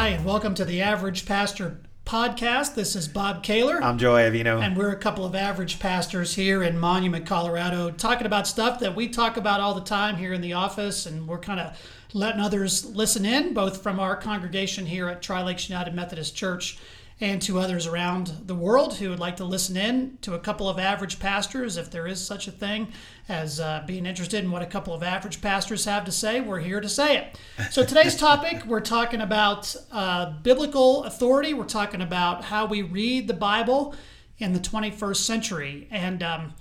Hi, and welcome to the Average Pastor Podcast. This is Bob Kaler. I'm Joe Avino. And we're a couple of average pastors here in Monument, Colorado, talking about stuff that we talk about all the time here in the office, and we're kind of letting others listen in, both from our congregation here at Tri-Lakes United Methodist Church and to others around the world who would like to listen in to a couple of average pastors, if there is such a thing as being interested in what a couple of average pastors have to say. We're here to say it. So today's topic, we're talking about biblical authority. We're talking about how we read the Bible in the 21st century. And,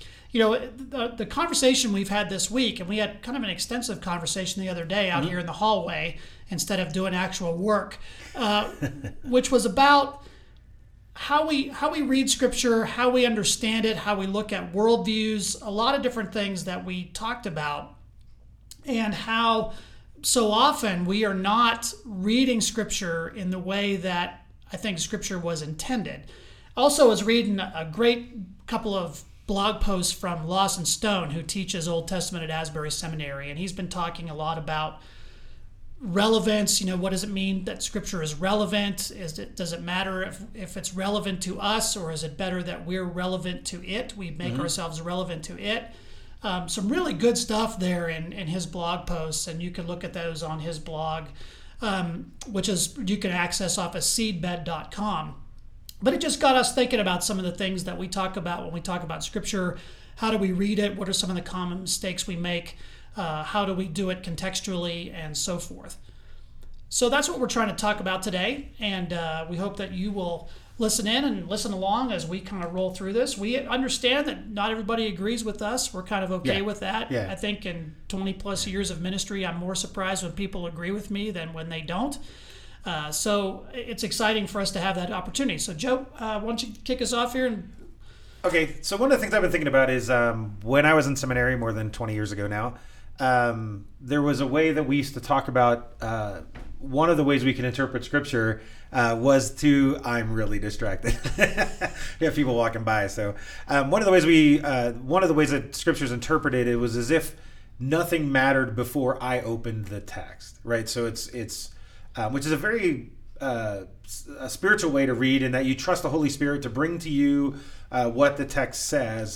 the conversation we've had this week, and we had kind of an extensive conversation the other day out here in the hallway instead of doing actual work, which was about how we read Scripture, how we understand it, how we look at worldviews, a lot of different things that we talked about, and how so often we are not reading Scripture in the way that I think Scripture was intended. Also, I was reading a great couple of blog posts from Lawson Stone, who teaches Old Testament at Asbury Seminary, and he's been talking a lot about relevance. What does it mean that Scripture is relevant? Does it matter if it's relevant to us, or is it better that we're relevant to it? We make ourselves relevant to it. Some really good stuff there in his blog posts, and you can look at those on his blog, which is you can access off of seedbed.com. But it just got us thinking about some of the things that we talk about when we talk about Scripture. How do we read it? What are some of the common mistakes we make? How do we do it contextually, and so forth? So that's what we're trying to talk about today, and we hope that you will listen in and listen along as we kind of roll through this. We understand that not everybody agrees with us. We're kind of okay with that. Yeah. I think in 20 plus years of ministry, I'm more surprised when people agree with me than when they don't. So it's exciting for us to have that opportunity. So Joe, why don't you kick us off here? Okay, so one of the things I've been thinking about is when I was in seminary more than 20 years ago now, there was a way that we used to talk about one of the ways we can interpret Scripture was to, I'm really distracted. We have people walking by. So one of the ways that Scripture is interpreted, it was as if nothing mattered before I opened the text, right? So it's which is a very a spiritual way to read, in that you trust the Holy Spirit to bring to you what the text says.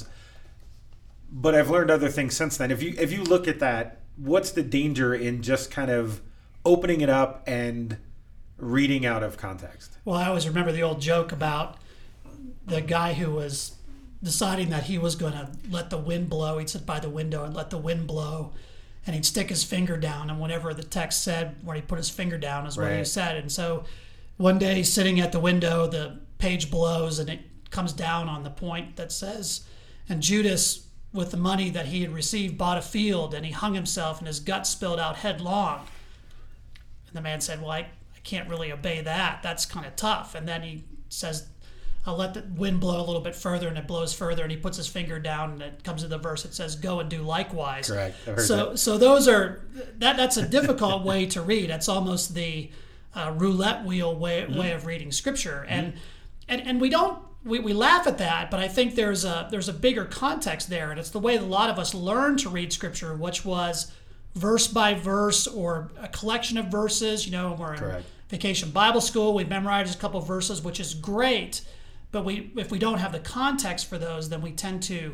But I've learned other things since then. If you look at that, what's the danger in just kind of opening it up and reading out of context? Well, I always remember the old joke about the guy who was deciding that he was going to let the wind blow. He'd sit by the window and let the wind blow, and he'd stick his finger down, and whatever the text said, where he put his finger down is what he said. And so one day, sitting at the window, the page blows, and it comes down on the point that says, and Judas, with the money that he had received, bought a field, and he hung himself, and his gut spilled out headlong. And the man said, well, I can't really obey that. That's kind of tough. And then he says, I'll let the wind blow a little bit further, and it blows further, and he puts his finger down, and it comes to the verse that says, go and do likewise. Correct. So those are, that's a difficult way to read. That's almost the roulette wheel way of reading Scripture. And we don't, we laugh at that, but I think there's a bigger context there, and it's the way that a lot of us learn to read Scripture, which was verse by verse, or a collection of verses. We're in Vacation Bible School, we memorized a couple of verses, which is great, but if we don't have the context for those, then we tend to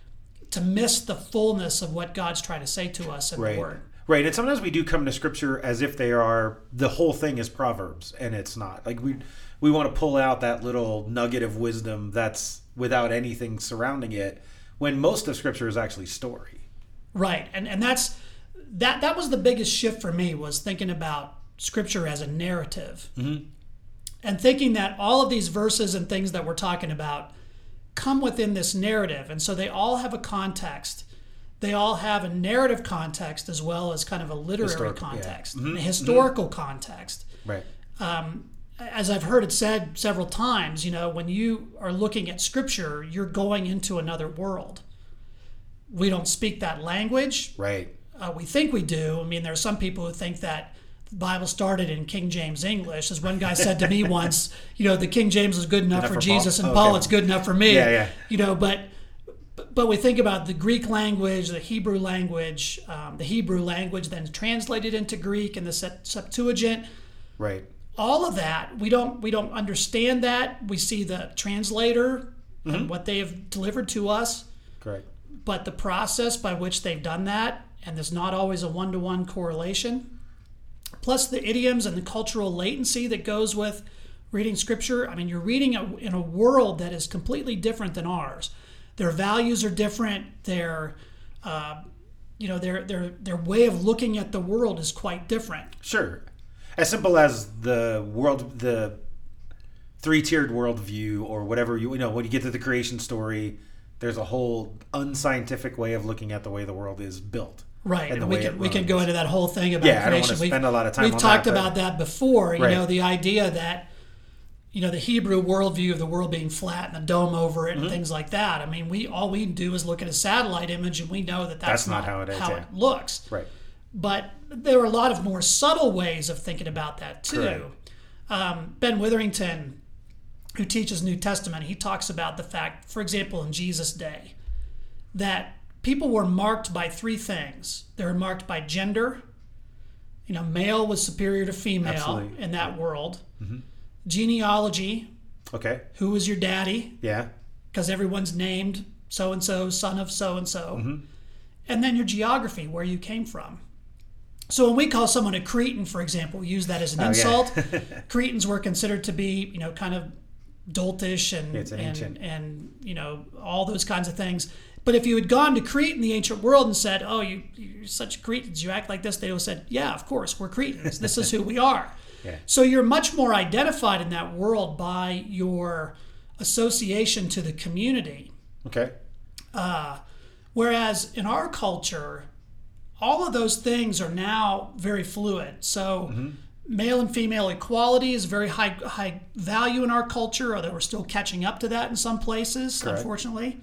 miss the fullness of what God's trying to say to us in the Word. Right, and sometimes we do come to Scripture as if the whole thing is Proverbs, and it's not. Like we want to pull out that little nugget of wisdom that's without anything surrounding it, when most of Scripture is actually story. Right, and that was the biggest shift for me, was thinking about Scripture as a narrative. And thinking that all of these verses and things that we're talking about come within this narrative. And so they all have a context. They all have a narrative context, as well as kind of a literary context, a historical context. Right. As I've heard it said several times, when you are looking at Scripture, you're going into another world. We don't speak that language. Right. We think we do. I mean, there are some people who think that the Bible started in King James English. As one guy said to me once, the King James is good enough for Jesus, and Paul, it's good enough for me. Yeah. But we think about the Greek language, the Hebrew language then translated into Greek in the Septuagint. Right. all of that, we don't understand that. We see the translator and what they have delivered to us. Correct. But the process by which they've done that, and there's not always a one-to-one correlation, plus the idioms and the cultural latency that goes with reading Scripture. I mean, you're reading in a world that is completely different than ours. Their values are different. Their way of looking at the world is quite different. Sure. As simple as the three-tiered worldview, or whatever, when you get to the creation story, there's a whole unscientific way of looking at the way the world is built. Right, and we can go into that whole thing about creation. I don't want to spend a lot of time on that. We've talked about that before, the idea that, the Hebrew worldview of the world being flat and a dome over it and things like that. I mean, all we do is look at a satellite image and we know that's not how it looks. Right. But there are a lot of more subtle ways of thinking about that too. Ben Witherington, who teaches New Testament, he talks about the fact, for example, in Jesus' day, that people were marked by three things. They were marked by gender. Male was superior to female in that world. Mm-hmm. Genealogy. Okay. Who was your daddy? Yeah. Because everyone's named so-and-so, son of so-and-so. Mm-hmm. And then your geography, where you came from. So when we call someone a Cretan, for example, we use that as an insult. Yeah. Cretans were considered to be, kind of doltish and all those kinds of things. But if you had gone to Crete in the ancient world and said, "Oh, you're such Cretans, you act like this," they would have said, "Yeah, of course, we're Cretans. This is who we are." Yeah. So you're much more identified in that world by your association to the community. Okay. Whereas in our culture, all of those things are now very fluid. So male and female equality is very high value in our culture, although we're still catching up to that in some places, Correct. Unfortunately.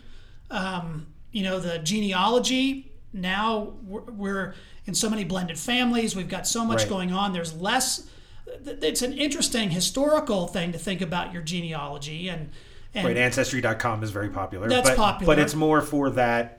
The genealogy, now we're in so many blended families. We've got so much going on. There's less. It's an interesting historical thing to think about your genealogy. And Ancestry.com is very popular. That's popular. But it's more for that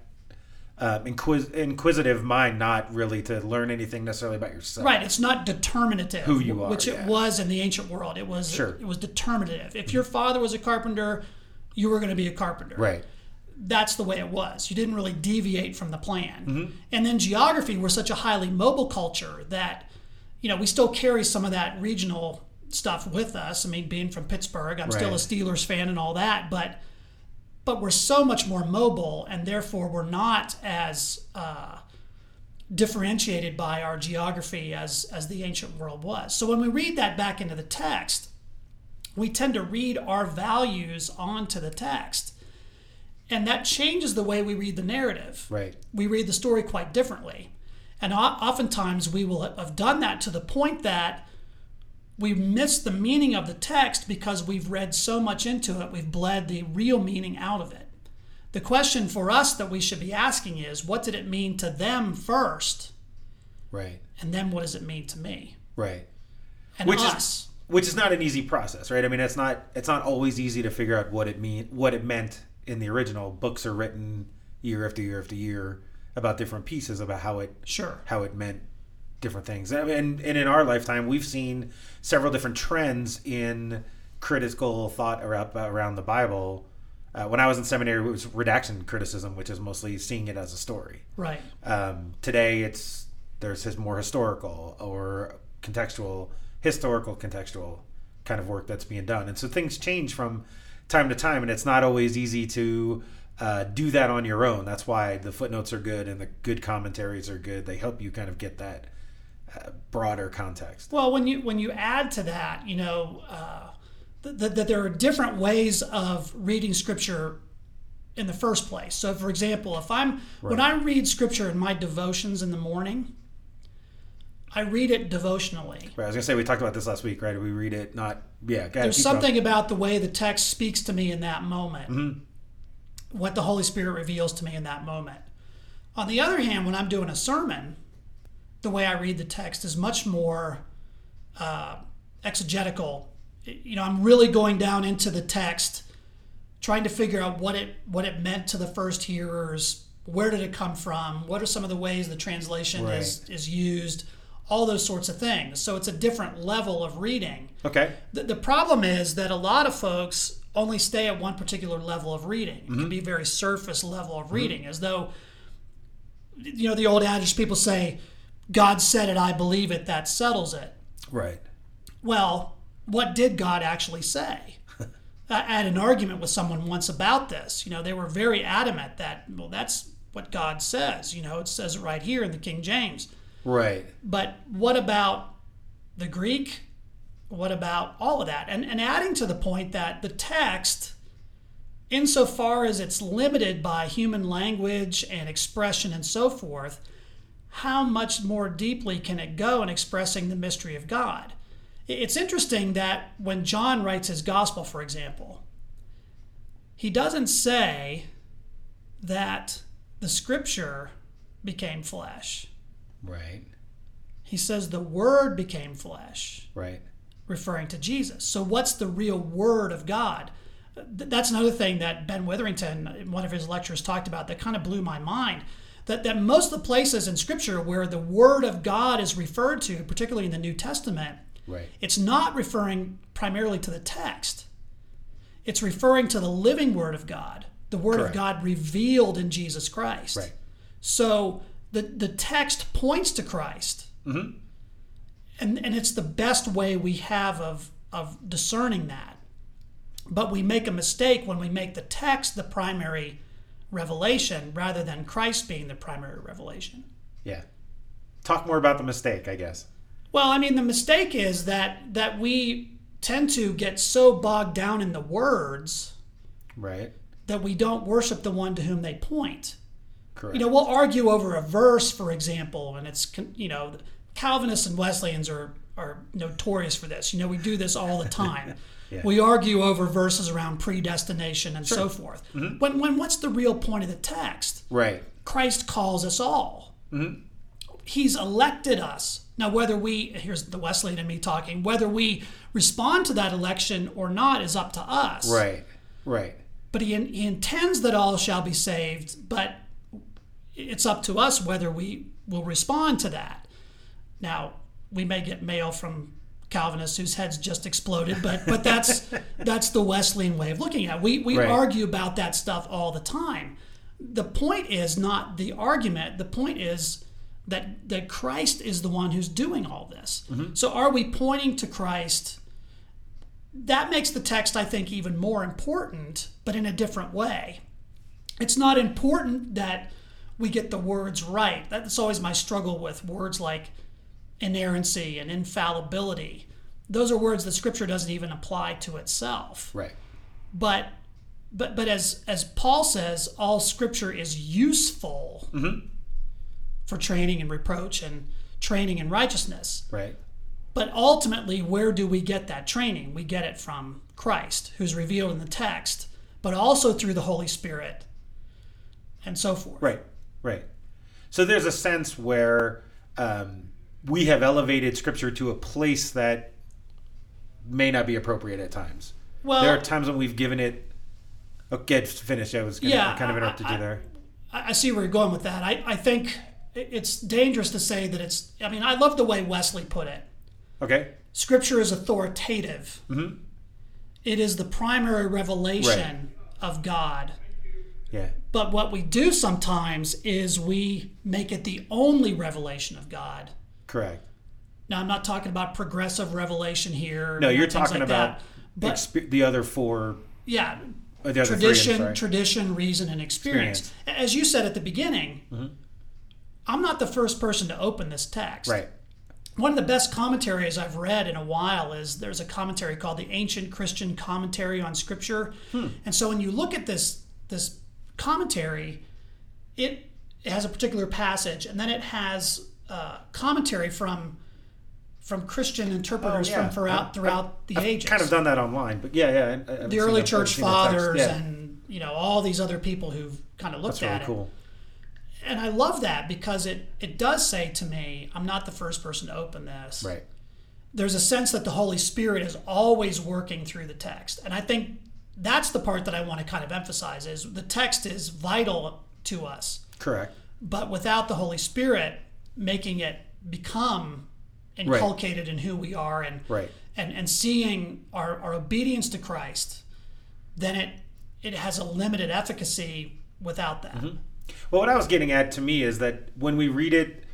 inquisitive mind, not really to learn anything necessarily about yourself. Right. It's not determinative. Who you are. Which it was in the ancient world. It was determinative. If your father was a carpenter, you were going to be a carpenter. Right. That's the way it was. You didn't really deviate from the plan. Mm-hmm. And then geography, we're such a highly mobile culture that, we still carry some of that regional stuff with us. I mean, being from Pittsburgh, I'm still a Steelers fan and all that, but we're so much more mobile, and therefore we're not as differentiated by our geography as the ancient world was. So when we read that back into the text, we tend to read our values onto the text. And that changes the way we read the narrative. Right. We read the story quite differently. And oftentimes we will have done that to the point that we miss the meaning of the text because we've read so much into it, we've bled the real meaning out of it. The question for us that we should be asking is, what did it mean to them first? Right. And then what does it mean to me? Right. And us. Which is not an easy process, right? I mean, it's not always easy to figure out what it meant in the original. Books are written year after year after year about different pieces about how it meant different things. And in our lifetime, we've seen several different trends in critical thought around the Bible. When I was in seminary, it was redaction criticism, which is mostly seeing it as a story. Right. Today, there's more historical or historical contextual kind of work that's being done. And so things change from time to time, and it's not always easy to do that on your own. That's why the footnotes are good and the good commentaries are good. They help you kind of get that broader context. Well, when you add to that, that there are different ways of reading Scripture in the first place. So, for example, when I read Scripture in my devotions in the morning, I read it devotionally. Right. I was going to say, we talked about this last week, right? We read it There's something about the way the text speaks to me in that moment. Mm-hmm. What the Holy Spirit reveals to me in that moment. On the other hand, when I'm doing a sermon, the way I read the text is much more exegetical. I'm really going down into the text, trying to figure out what it meant to the first hearers. Where did it come from? What are some of the ways the translation is used? all those sorts of things. So it's a different level of reading. Okay. The problem is that a lot of folks only stay at one particular level of reading. It can be very surface level of reading, as though, the old adage people say, God said it, I believe it, that settles it. Right. Well, what did God actually say? I had an argument with someone once about this. They were very adamant that, well, that's what God says. It says it right here in the King James. Right. But what about the Greek? What about all of that? And adding to the point that the text, insofar as it's limited by human language and expression and so forth, how much more deeply can it go in expressing the mystery of God? It's interesting that when John writes his gospel, for example, he doesn't say that the scripture became flesh. Right. He says the word became flesh. Right. Referring to Jesus. So what's the real word of God? That's another thing that Ben Witherington, in one of his lectures, talked about that kind of blew my mind. That most of the places in Scripture where the word of God is referred to, particularly in the New Testament, right, it's not referring primarily to the text. It's referring to the living word of God, the word Correct. of God revealed in Jesus Christ. Right. So the text points to Christ. Mm-hmm. And it's the best way we have of discerning that. But we make a mistake when we make the text the primary revelation rather than Christ being the primary revelation. Yeah. Talk more about the mistake, I guess. Well, I mean, the mistake is that we tend to get so bogged down in the words, right, that we don't worship the one to whom they point. Correct. We'll argue over a verse, for example, and it's, Calvinists and Wesleyans are notorious for this. We do this all the time. Yeah. We argue over verses around predestination and Sure. so forth. Mm-hmm. When what's the real point of the text? Right. Christ calls us all. Mm-hmm. He's elected us. Now, here's the Wesleyan and me talking, whether we respond to that election or not is up to us. Right. Right. But he intends that all shall be saved, but it's up to us whether we will respond to that. Now, we may get mail from Calvinists whose heads just exploded, but that's the Wesleyan way of looking at it. We right. argue about that stuff all the time. The point is not the argument. The point is that Christ is the one who's doing all this. Mm-hmm. So are we pointing to Christ? That makes the text, I think, even more important, but in a different way. It's not important that we get the words right. That's always my struggle with words like inerrancy and infallibility. Those are words that Scripture doesn't even apply to itself. Right. But as Paul says, all Scripture is useful mm-hmm. for training and reproach and training in righteousness. Right. But ultimately, where do we get that training? We get it from Christ, who's revealed in the text, but also through the Holy Spirit and so forth. Right. Right. So there's a sense where we have elevated Scripture to a place that may not be appropriate at times. Well, there are times when we've given it. Okay, finish. I was kind of interrupted you there. I see where you're going with that. I think it's dangerous to say that it's. I mean, I love the way Wesley put it. Okay. Scripture is authoritative. Mm-hmm. It is the primary revelation of God. Yeah. But what we do sometimes is we make it the only revelation of God. Correct. Now, I'm not talking about progressive revelation here. No, you're things talking like about that. But the other four. Yeah. The other Tradition, reason, and experience. As you said at the beginning, mm-hmm. I'm not the first person to open this text. Right. One of the best commentaries I've read in a while is there's a commentary called the Ancient Christian Commentary on Scripture. And so when you look at this commentary, it has a particular passage, and then it has commentary from Christian interpreters from throughout the ages. I've kind of done that online, but yeah. The early church fathers and all these other people who've kind of looked at it. That's really cool. And I love that because it does say to me, I'm not the first person to open this. Right. There's a sense that the Holy Spirit is always working through the text. And I think that's the part that I want to kind of emphasize is the text is vital to us. Correct. But without the Holy Spirit making it become inculcated in who we are, Right. and seeing our obedience to Christ, then it has a limited efficacy without that. Mm-hmm. Well, what I was getting at to me is that when we read it,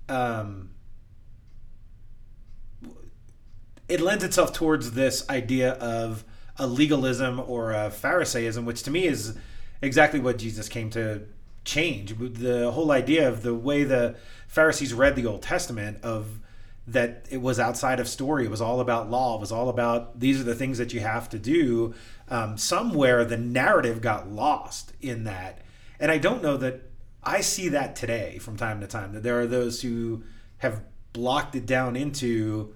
it lends itself towards this idea of a legalism or a Pharisaism, which to me is exactly what Jesus came to change. The whole idea of the way the Pharisees read the Old Testament, of that it was outside of story. It was all about law. It was all about, these are the things that you have to do. Somewhere the narrative got lost in that. And I don't know that I see that today from time to time, that there are those who have blocked it down into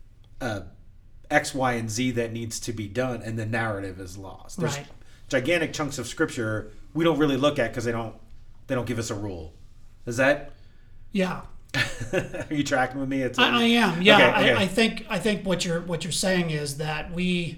X, Y, and Z that needs to be done, and the narrative is lost. There's Right. gigantic chunks of scripture we don't really look at because they don't give us a rule. Is that? Yeah. Are you tracking with me? I am. Yeah. Okay. I think what you're saying is that we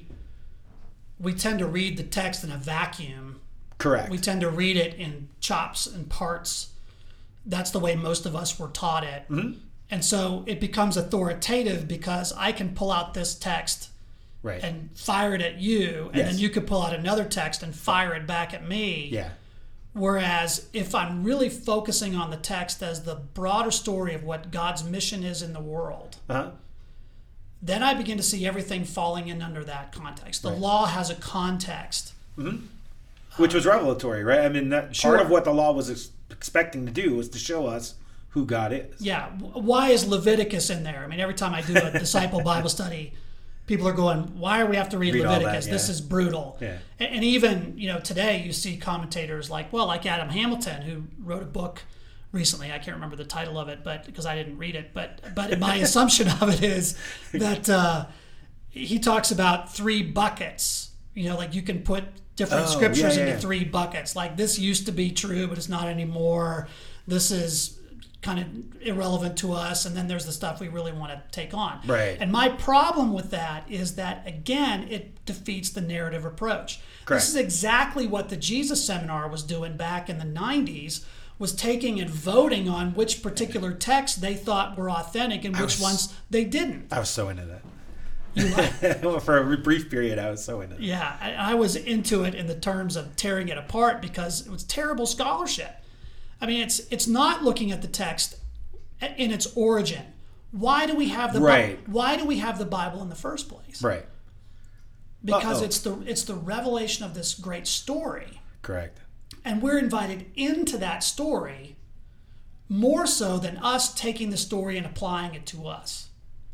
tend to read the text in a vacuum. Correct. We tend to read it in chops and parts. That's the way most of us were taught it. Mm-hmm. And so it becomes authoritative because I can pull out this text Right. and fire it at you, and Yes. then you could pull out another text and fire it back at me. Yeah. Whereas if I'm really focusing on the text as the broader story of what God's mission is in the world, Uh-huh. then I begin to see everything falling in under that context. The Right. law has a context. Which was revelatory, right? I mean, that Sure. part of what the law was expecting to do was to show us who God is. Yeah. Why is Leviticus in there? I mean, every time I do a disciple Bible study, people are going, why do we have to read Read all that, Leviticus? This yeah. is brutal. Yeah. And even, today you see commentators like Adam Hamilton, who wrote a book recently. I can't remember the title of it, but because I didn't read it. But my assumption of it is that he talks about 3 buckets. Like you can put different scriptures into 3 buckets. Like this used to be true, but it's not anymore. This is kind of irrelevant to us, and then there's the stuff we really want to take on. Right. And my problem with that is that, again, it defeats the narrative approach. Correct. This is exactly what the Jesus Seminar was doing back in the 90s, was taking and voting on which particular texts they thought were authentic and which ones they didn't. I was so into that. You were. For a brief period, I was so into it. Yeah, I was into it in the terms of tearing it apart because it was terrible scholarship. I mean, it's not looking at the text in its origin. Why do we have the Why do we have the Bible in the first place? Right. Because it's the revelation of this great story, Correct. and we're invited into that story more so than us taking the story and applying it to us.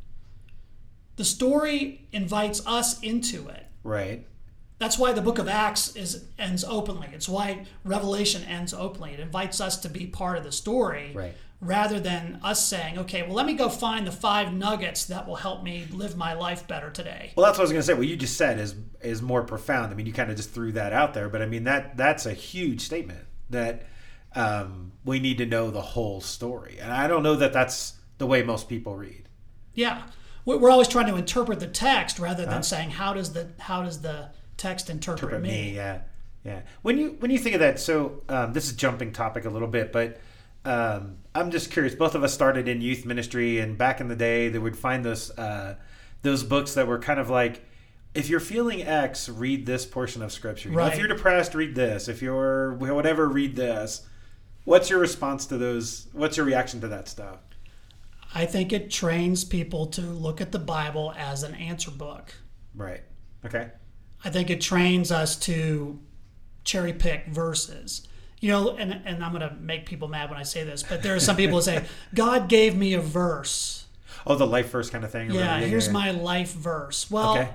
The story invites us into it. Right. That's why the book of Acts ends openly. It's why Revelation ends openly. It invites us to be part of the story, Right. rather than us saying, okay, well, let me go find the 5 nuggets that will help me live my life better today. Well, that's what I was going to say. What you just said is more profound. I mean, you kind of just threw that out there, but I mean that's a huge statement that we need to know the whole story, and I don't know that that's the way most people read. Yeah, we're always trying to interpret the text rather than saying how does the text interpret me. Yeah. When you think of that, so this is jumping topic a little bit, but I'm just curious. Both of us started in youth ministry, and back in the day, they would find those books that were kind of like, if you're feeling X, read this portion of scripture. You know, Right. if you're depressed, read this. If you're whatever, read this. What's your response to those? What's your reaction to that stuff? I think it trains people to look at the Bible as an answer book. Right. Okay. I think it trains us to cherry pick verses. And I'm going to make people mad when I say this, but there are some people who say, God gave me a verse. Oh, the life verse kind of thing. Yeah, here's my life verse. Well,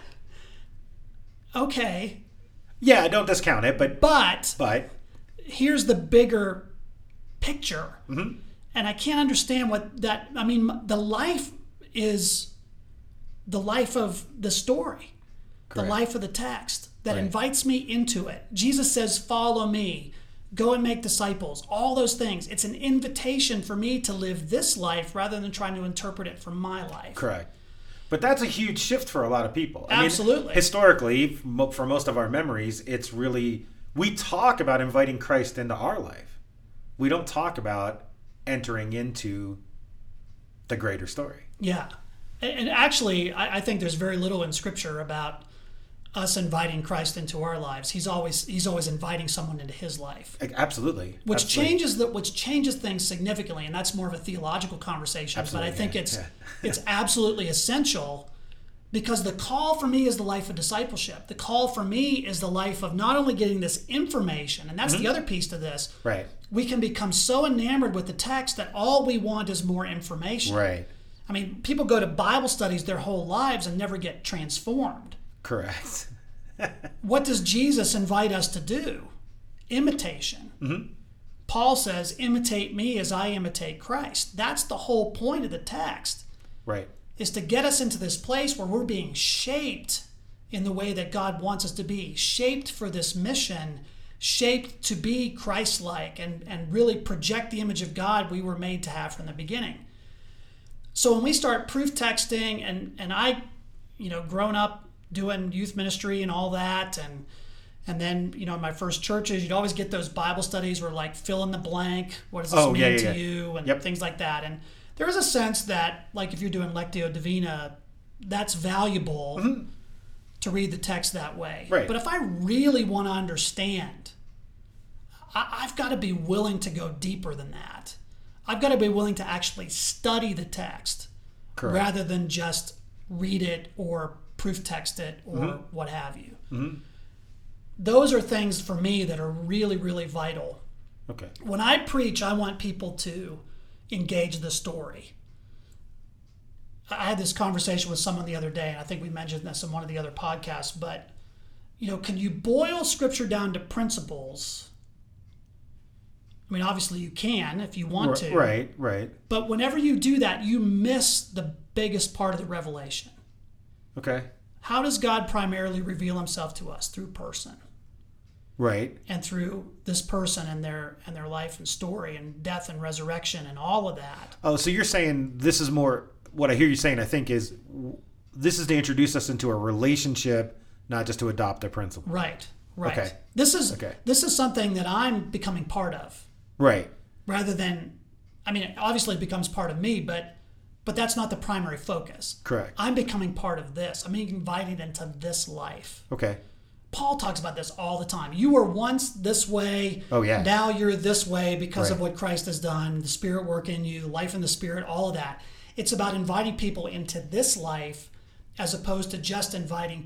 okay. Yeah, don't discount it, But but here's the bigger picture. Mm-hmm. And I can't understand the life is the life of the story. Correct. The life of the text that Right. invites me into it. Jesus says, follow me, go and make disciples, all those things. It's an invitation for me to live this life rather than trying to interpret it from my life. Correct. But that's a huge shift for a lot of people. Absolutely. I mean, historically, for most of our memories, it's really, we talk about inviting Christ into our life. We don't talk about entering into the greater story. Yeah. And actually, I think there's very little in Scripture about us inviting Christ into our lives. He's always inviting someone into his life. Absolutely. Which Absolutely. changes things significantly, and that's more of a theological conversation. Absolutely, But I think yeah. it's absolutely essential, because the call for me is the life of discipleship. The call for me is the life of not only getting this information, and that's the other piece to this. Right. We can become so enamored with the text that all we want is more information. Right. I mean, people go to Bible studies their whole lives and never get transformed. Correct. What does Jesus invite us to do? Imitation. Paul says, imitate me as I imitate Christ. That's the whole point of the text, Right. is to get us into this place where we're being shaped in the way that God wants us to be, shaped for this mission, shaped to be Christ-like and really project the image of God we were made to have from the beginning. So when we start proof texting, and I, grown up doing youth ministry and all that, and then, in my first churches, you'd always get those Bible studies where, like, fill in the blank, what does this mean to you, and things like that. And there is a sense that, like, if you're doing Lectio Divina, that's valuable to read the text that way. Right. But if I really want to understand, I've got to be willing to go deeper than that. I've got to be willing to actually study the text. Correct. Rather than just read it or proof text it or what have you. Those are things for me that are really, really vital. Okay. When I preach, I want people to engage the story. I had this conversation with someone the other day, and I think we mentioned this in one of the other podcasts, but, can you boil Scripture down to principles? I mean, obviously you can if you want to. Right. But whenever you do that, you miss the biggest part of the revelation. Okay. How does God primarily reveal himself to us? Through person. Right. And through this person and their life and story and death and resurrection and all of that. Oh, so you're saying this is more, what I hear you saying, I think, is this is to introduce us into a relationship, not just to adopt a principle. Right. Okay. This is something that I'm becoming part of. Right. Rather than, obviously it becomes part of me, but that's not the primary focus. Correct. I'm becoming part of this. I'm being invited into this life. Okay. Paul talks about this all the time. You were once this way. Oh, yeah. Now you're this way because of Right. what Christ has done, the Spirit work in you, the life in the Spirit, all of that. It's about inviting people into this life as opposed to just inviting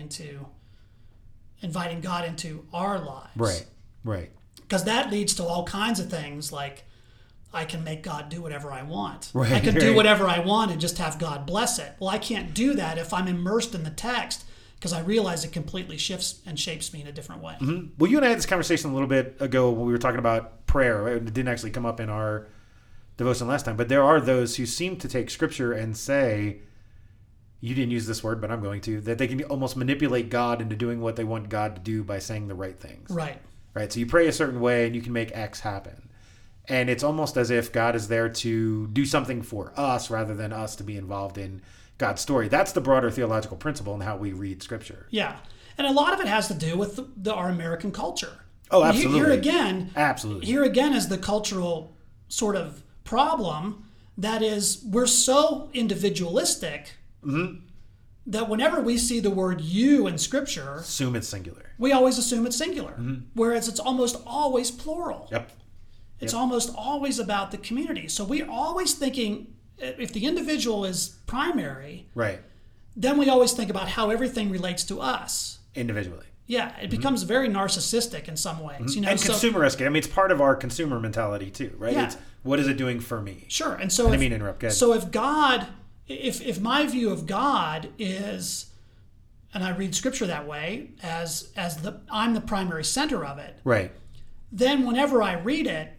God into our lives. Right. Because that leads to all kinds of things, like I can make God do whatever I want. Right, I can do right. whatever I want and just have God bless it. Well, I can't do that if I'm immersed in the text, because I realize it completely shifts and shapes me in a different way. Well, you and I had this conversation a little bit ago when we were talking about prayer. It didn't actually come up in our devotion last time, but there are those who seem to take Scripture and say, you didn't use this word, but I'm going to, that they can almost manipulate God into doing what they want God to do by saying the right things. Right. So you pray a certain way and you can make X happen. And it's almost as if God is there to do something for us rather than us to be involved in God's story. That's the broader theological principle in how we read Scripture. Yeah. And a lot of it has to do with our American culture. Oh, absolutely. Here again is the cultural sort of problem, that is, we're so individualistic that whenever we see the word you in Scripture, Assume it's singular. we always assume it's singular, whereas it's almost always plural. Yep. It's almost always about the community. So we're always thinking, if the individual is primary, Right. then we always think about how everything relates to us. Individually. Yeah, it becomes very narcissistic in some ways. And consumeristic. I mean, it's part of our consumer mentality too, right? Yeah. It's what is it doing for me? Sure. And so I didn't mean to interrupt. Go ahead. So if God, if my view of God is, and I read Scripture that way, as I'm the primary center of it, Right. then whenever I read it,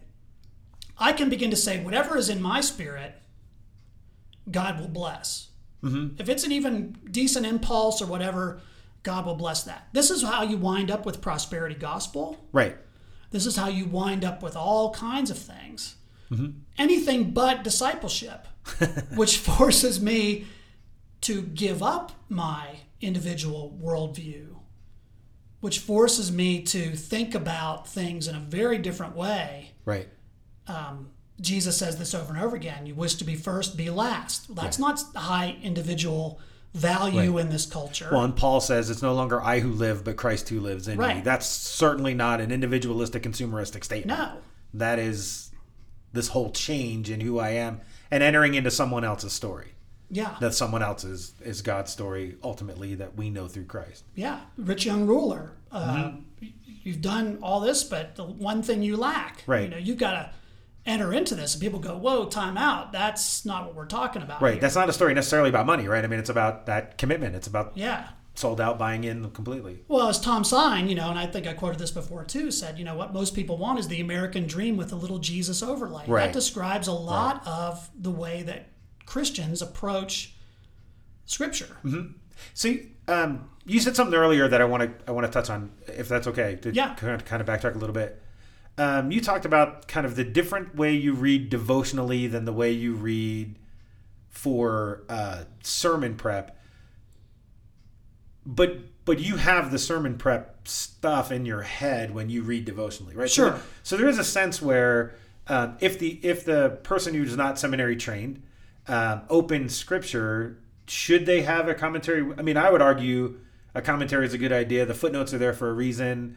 I can begin to say, whatever is in my spirit, God will bless. If it's an even decent impulse or whatever, God will bless that. This is how you wind up with prosperity gospel. Right. This is how you wind up with all kinds of things. Anything but discipleship, which forces me to give up my individual worldview, which forces me to think about things in a very different way. Right. Jesus says this over and over again. You wish to be first, be last. Well, that's not high individual value in this culture. Well, and Paul says it's no longer I who live, but Christ who lives in me. Right. That's certainly not an individualistic, consumeristic statement. No. That is this whole change in who I am and entering into someone else's story. Yeah. That someone else is God's story, ultimately, that we know through Christ. Yeah. Rich young ruler. You've done all this, but the one thing you lack. Right. You've got to enter into this. And people go, whoa, time out. That's not what we're talking about. Right. Here. That's not a story necessarily about money, right? I mean, it's about that commitment. It's about Yeah. sold out, buying in completely. Well, as Tom Sine, and I think I quoted this before too, said, what most people want is the American dream with a little Jesus overlay. Right. That describes a lot of the way that Christians approach Scripture. Mm-hmm. See, you said something earlier that I want to touch on, if that's okay. To kind of backtrack a little bit. You talked about kind of the different way you read devotionally than the way you read for sermon prep. But you have the sermon prep stuff in your head when you read devotionally, right? Sure. So there is a sense where if the person who's not seminary trained opens Scripture, should they have a commentary? I mean, I would argue a commentary is a good idea. The footnotes are there for a reason.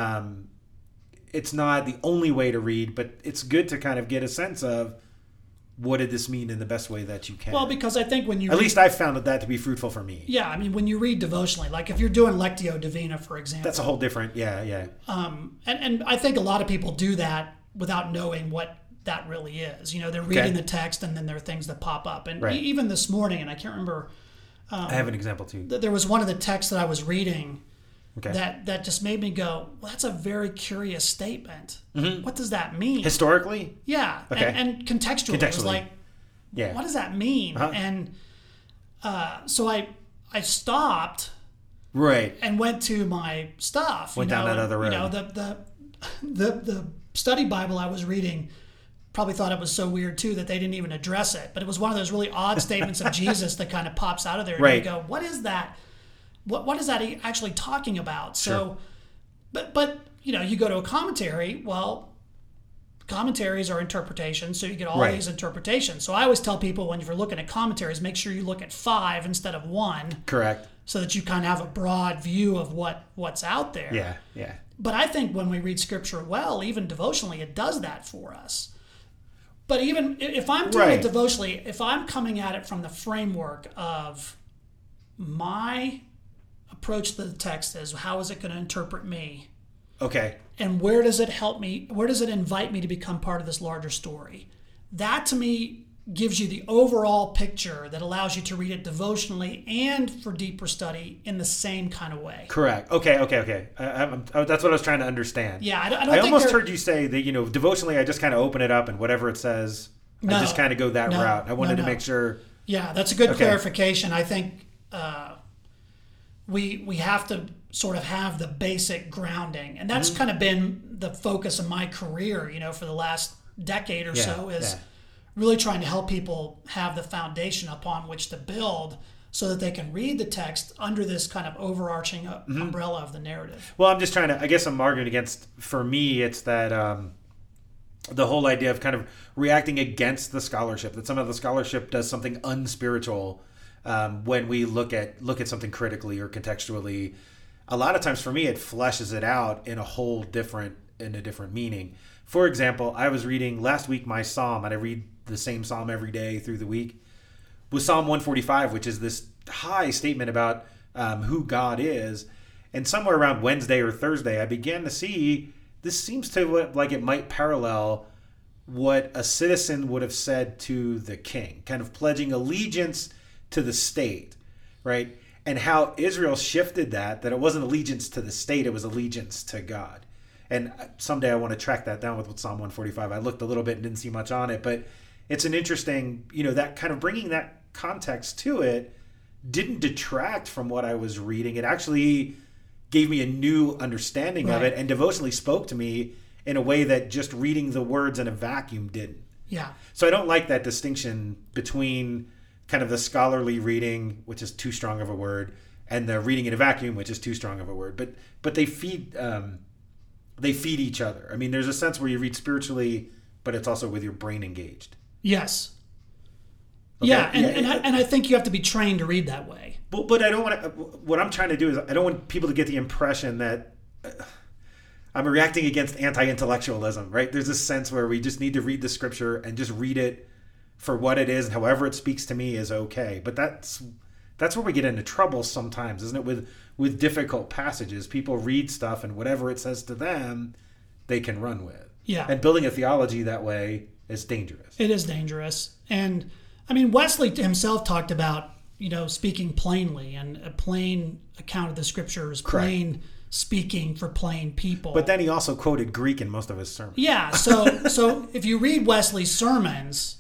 It's not the only way to read, but it's good to kind of get a sense of what did this mean in the best way that you can. Well, because I think when you At least I've found that to be fruitful for me. Yeah, I mean, when you read devotionally, like if you're doing Lectio Divina, for example. That's a whole different, yeah. And I think a lot of people do that without knowing what that really is. They're reading the text and then there are things that pop up. And even this morning, and I can't remember. I have an example too. There was one of the texts that I was reading Okay. That just made me go, well, that's a very curious statement. Mm-hmm. What does that mean? Historically? Yeah. Okay. And contextually. It was like, what does that mean? Uh-huh. And so I stopped. Right. And went to my stuff. Went down that other road. The study Bible I was reading probably thought it was so weird too that they didn't even address it. But it was one of those really odd statements of Jesus that kind of pops out of there. And you go, what is that? What is that actually talking about? So, but you go to a commentary. Well, commentaries are interpretations, so you get all these interpretations. So I always tell people when you're looking at commentaries, make sure you look at 5 instead of 1. Correct. So that you kind of have a broad view of what's out there. Yeah. But I think when we read Scripture well, even devotionally, it does that for us. But even if I'm doing it devotionally, if I'm coming at it from the framework of my approach to the text is how is it going to interpret me? Okay. And where does it help me? Where does it invite me to become part of this larger story? That to me gives you the overall picture that allows you to read it devotionally and for deeper study in the same kind of way. Correct. Okay. That's what I was trying to understand. Yeah, I don't I think almost heard you say that, devotionally, I just kind of open it up and whatever it says, I just kind of go that route. I wanted to make sure. Yeah, that's a good clarification. I think we have to sort of have the basic grounding. And that's kind of been the focus of my career, for the last decade or so is really trying to help people have the foundation upon which to build so that they can read the text under this kind of overarching umbrella of the narrative. Well, I'm just trying to, I guess I'm arguing against, for me, it's that the whole idea of kind of reacting against the scholarship, that some of the scholarship does something unspiritual when we look at something critically or contextually. A lot of times for me, it fleshes it out in a different meaning. For example, I was reading last week my psalm, and I read the same psalm every day through the week, was Psalm 145, which is this high statement about who God is. And somewhere around Wednesday or Thursday, I began to see this seems to like it might parallel what a citizen would have said to the king, kind of pledging allegiance to the state, right? And how Israel shifted that it wasn't allegiance to the state, it was allegiance to God. And someday I want to track that down with Psalm 145. I looked a little bit and didn't see much on it, but it's an interesting, that kind of bringing that context to it didn't detract from what I was reading. It actually gave me a new understanding of it and devotionally spoke to me in a way that just reading the words in a vacuum didn't. Yeah. So I don't like that distinction between kind of the scholarly reading, which is too strong of a word, and the reading in a vacuum, which is too strong of a word. But they feed each other. I mean, there's a sense where you read spiritually but it's also with your brain engaged. Yes. Okay? Yeah, and I think you have to be trained to read that way. But I don't want to. What I'm trying to do is I don't want people to get the impression that I'm reacting against anti-intellectualism, right? There's this sense where we just need to read the scripture and just read it for what it is, and however it speaks to me is okay. But that's where we get into trouble sometimes, isn't it? With difficult passages, people read stuff and whatever it says to them, they can run with. Yeah. And building a theology that way is dangerous. It is dangerous. And I mean, Wesley himself talked about, speaking plainly, and a plain account of the scriptures, plain speaking for plain people. But then he also quoted Greek in most of his sermons. Yeah. So if you read Wesley's sermons,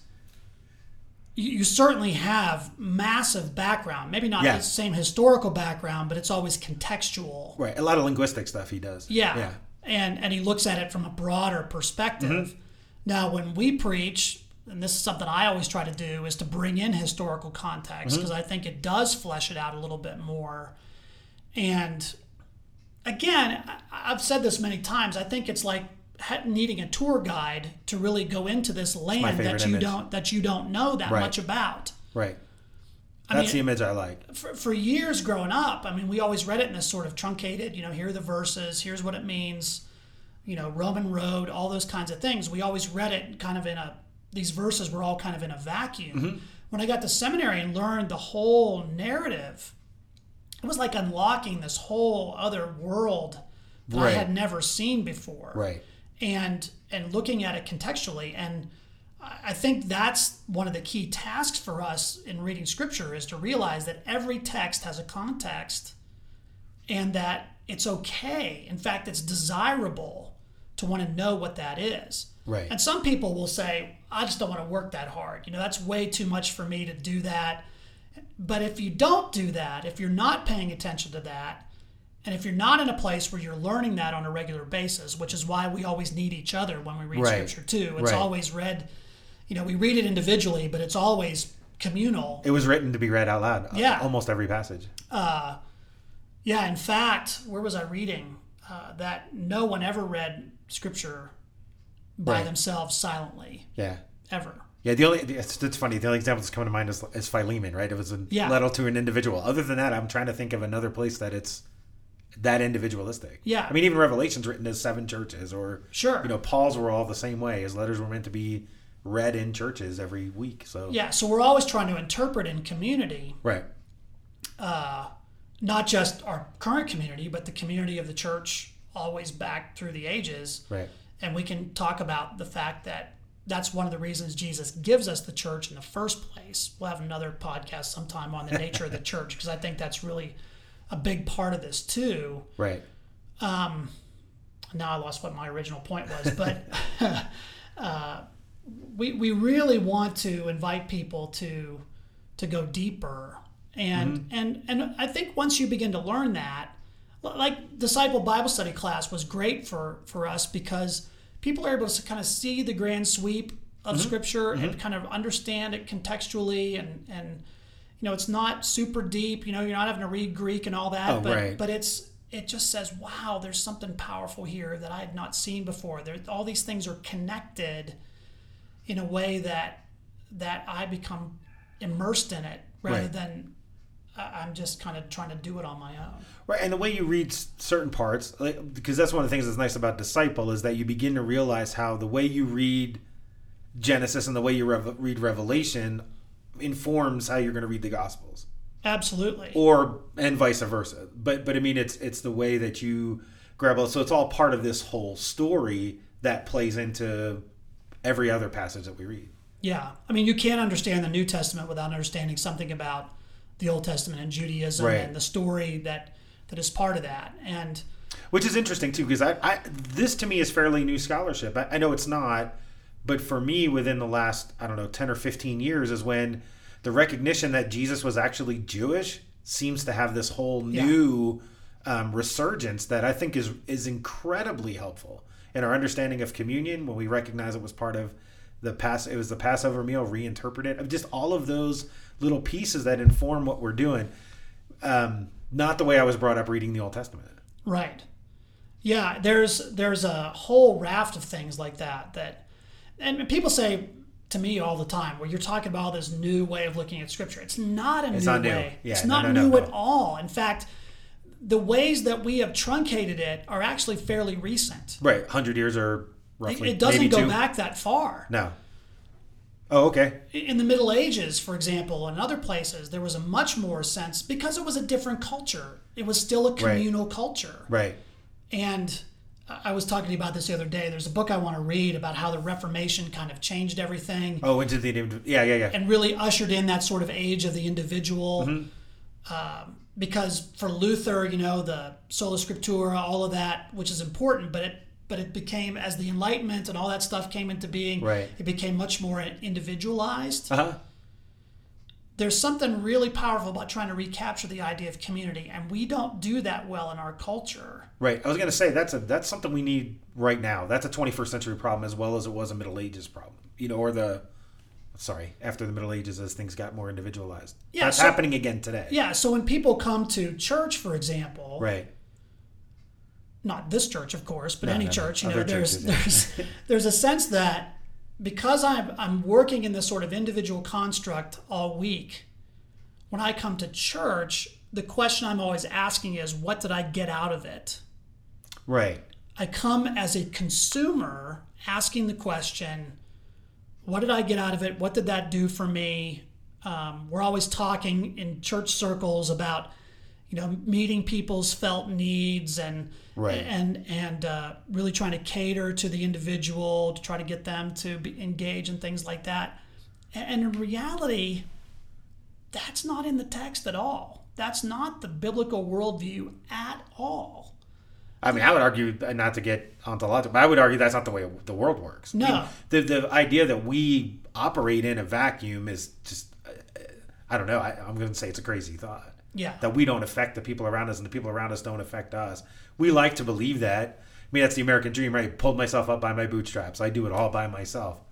you certainly have massive background. Maybe not the same historical background, but it's always contextual. Right. A lot of linguistic stuff he does. Yeah. And he looks at it from a broader perspective. Now, when we preach, and this is something I always try to do, is to bring in historical context, because I think it does flesh it out a little bit more. And again, I've said this many times, I think it's like needing a tour guide to really go into this land that you don't know that much about. Right. That's the image I like. For years growing up, I mean, we always read it in this sort of truncated, here are the verses, here's what it means, Roman road, all those kinds of things. We always read it kind of these verses were all kind of in a vacuum. When I got to seminary and learned the whole narrative, it was like unlocking this whole other world that I had never seen before. Right. And looking at it contextually. And I think that's one of the key tasks for us in reading scripture, is to realize that every text has a context, and that it's okay. In fact, it's desirable to want to know what that is. Right. And some people will say, I just don't want to work that hard. That's way too much for me to do that. But if you don't do that, if you're not paying attention to that, and if you're not in a place where you're learning that on a regular basis, which is why we always need each other when we read scripture too. It's always read, we read it individually, but it's always communal. It was written to be read out loud. Yeah. Almost every passage. In fact, where was I reading? That no one ever read scripture by themselves silently. Yeah. Ever. Yeah, it's funny. The only example that's coming to mind is Philemon, right? It was a letter to an individual. Other than that, I'm trying to think of another place that it's that individualistic. Yeah. I mean, even Revelation's written as 7 churches, or Paul's were all the same way. His letters were meant to be read in churches every week. So we're always trying to interpret in community. Right. Not just our current community, but the community of the church always back through the ages. Right. And we can talk about the fact that that's one of the reasons Jesus gives us the church in the first place. We'll have another podcast sometime on the nature of the church, because I think that's really a big part of this too. Right. Now I lost what my original point was, but we really want to invite people to go deeper. And I think once you begin to learn that, like Disciple Bible Study class was great for us, because people are able to kind of see the grand sweep of Scripture and kind of understand it contextually, and it's not super deep. You're not having to read Greek and all that, but it just says, wow, there's something powerful here that I had not seen before. All these things are connected in a way that I become immersed in it, rather than I'm just kind of trying to do it on my own. Right, and the way you read certain parts, because that's one of the things that's nice about Disciple, is that you begin to realize how the way you read Genesis and the way you read Revelation informs how you're going to read the Gospels. Absolutely. And vice versa. But I mean, it's the way that you grab it. So it's all part of this whole story that plays into every other passage that we read. Yeah. I mean, you can't understand the New Testament without understanding something about the Old Testament and Judaism and the story that is part of that. And which is interesting too, because I this to me is fairly new scholarship. I know it's not, but for me, within the last 10 or 15 years is when the recognition that Jesus was actually Jewish seems to have this whole new resurgence that I think is incredibly helpful in our understanding of communion, when we recognize it was part of the Passover meal, reinterpret it. Just all of those little pieces that inform what we're doing. Not the way I was brought up reading the Old Testament. Right. Yeah, there's a whole raft of things like that And people say to me all the time, well, you're talking about this new way of looking at Scripture. It's not a new way. Yeah, it's not new at all. In fact, the ways that we have truncated it are actually fairly recent. Right, 100 years or roughly. It doesn't maybe go two. back that far. No. Oh, okay. In the Middle Ages, for example, and other places, there was a much more sense, because it was a different culture. It was still a communal culture. Right. And I was talking to you about this the other day. There's a book I want to read about how the Reformation kind of changed everything. Oh, into the yeah. And really ushered in that sort of age of the individual. Mm-hmm. Because for Luther, the sola scriptura, all of that, which is important, but it became, as the Enlightenment and all that stuff came into being, it became much more individualized. Uh-huh. There's something really powerful about trying to recapture the idea of community, and we don't do that well in our culture. Right. I was going to say that's something we need right now. That's a 21st century problem as well as it was a Middle Ages problem. After the Middle Ages, as things got more individualized. Yeah, that's happening again today. Yeah. So when people come to church, for example, right. Not this church, of course, but any church, churches, there's a sense that because I'm working in this sort of individual construct all week, when I come to church, the question I'm always asking is, what did I get out of it? Right. I come as a consumer asking the question, what did I get out of it? What did that do for me? We're always talking in church circles about, meeting people's felt needs and really trying to cater to the individual to try to get them to engage in things like that. And in reality, that's not in the text at all. That's not the biblical worldview at all. I mean, I would argue, not to get ontological, but I would argue that's not the way the world works. No. I mean, the idea that we operate in a vacuum is just, I don't know, I'm going to say it's a crazy thought. Yeah. That we don't affect the people around us and the people around us don't affect us. We like to believe that. I mean, that's the American dream, right? Pulled myself up by my bootstraps. I do it all by myself.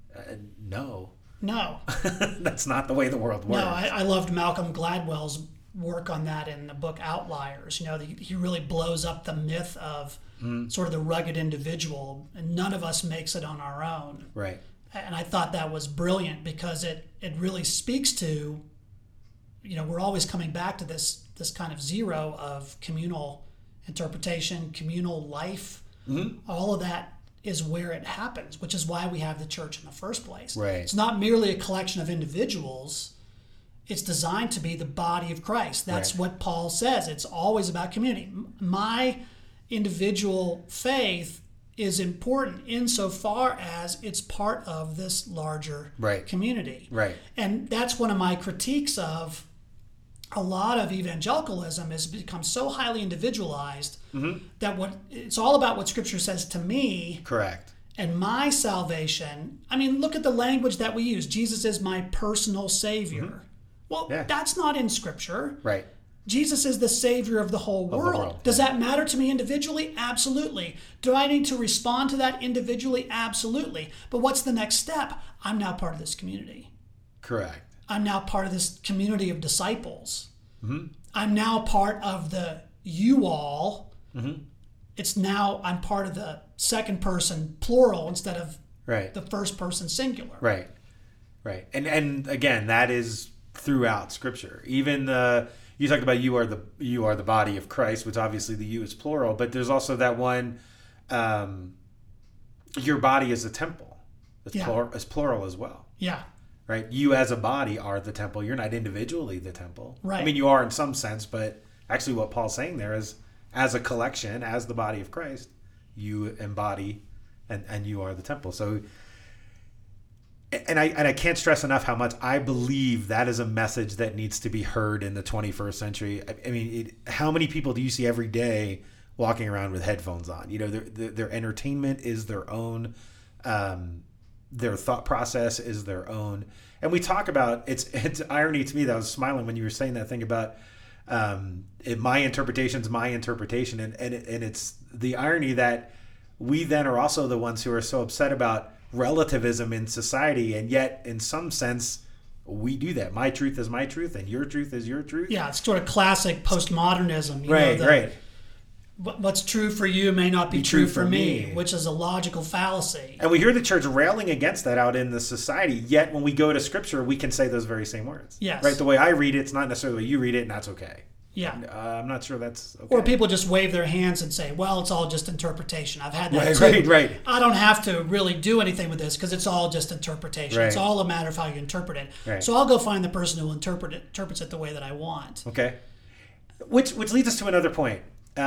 No. That's not the way the world works. No, I loved Malcolm Gladwell's work on that in the book Outliers. He really blows up the myth of sort of the rugged individual, and none of us makes it on our own. Right. And I thought that was brilliant because it really speaks to, we're always coming back to this kind of zero of communal interpretation, communal life. Mm-hmm. All of that is where it happens, which is why we have the church in the first place. Right. It's not merely a collection of individuals. It's designed to be the body of Christ. That's what Paul says. It's always about community. My individual faith is important insofar as it's part of this larger community. Right. And that's one of my critiques of a lot of evangelicalism has become so highly individualized that it's all about what Scripture says to me. Correct. And my salvation. I mean, look at the language that we use. Jesus is my personal Savior. Mm-hmm. Well, that's not in Scripture. Right. Jesus is the Savior of the whole world. Does that matter to me individually? Absolutely. Do I need to respond to that individually? Absolutely. But what's the next step? I'm now part of this community. Correct. I'm now part of this community of disciples. Mm-hmm. I'm now part of the you all. Mm-hmm. It's now I'm part of the second person plural instead of the first person singular. Right. Right. And again, that is throughout Scripture. Even you talked about you are the body of Christ, which obviously the you is plural, but there's also that one your body is a temple. It's plural as well. Yeah. Right? You as a body are the temple. You're not individually the temple. Right. I mean, you are in some sense, but actually what Paul's saying there is as a collection, as the body of Christ, you embody and you are the temple. So and I can't stress enough how much I believe that is a message that needs to be heard in the 21st century. I mean, how many people do you see every day walking around with headphones on? Their entertainment is their own. Their thought process is their own. And we talk about, it's irony to me that I was smiling when you were saying that thing about my interpretation's my interpretation. And it's the irony that we then are also the ones who are so upset about relativism in society, and yet in some sense we do that. My truth is my truth and your truth is your truth. Yeah, it's sort of classic postmodernism. Right. what's true for you may not be true for me, which is a logical fallacy. And we hear the church railing against that out in the society, yet when we go to Scripture, we can say those very same words. Yes. Right? The way I read it, it's not necessarily the way you read it, and that's okay. Yeah. I'm not sure that's okay. Or people just wave their hands and say, well, it's all just interpretation. I've had that too. Right. I don't have to really do anything with this because it's all just interpretation. It's all a matter of how you interpret it. Right. So I'll go find the person who interprets it the way that I want. Okay. Which leads us to another point.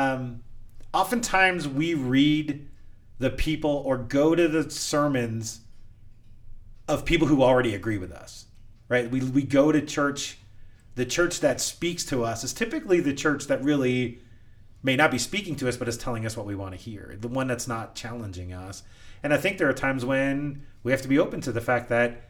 Oftentimes we read the people or go to the sermons of people who already agree with us, right? We go to church. The church that speaks to us is typically the church that really may not be speaking to us, but is telling us what we want to hear. The one that's not challenging us. And I think there are times when we have to be open to the fact that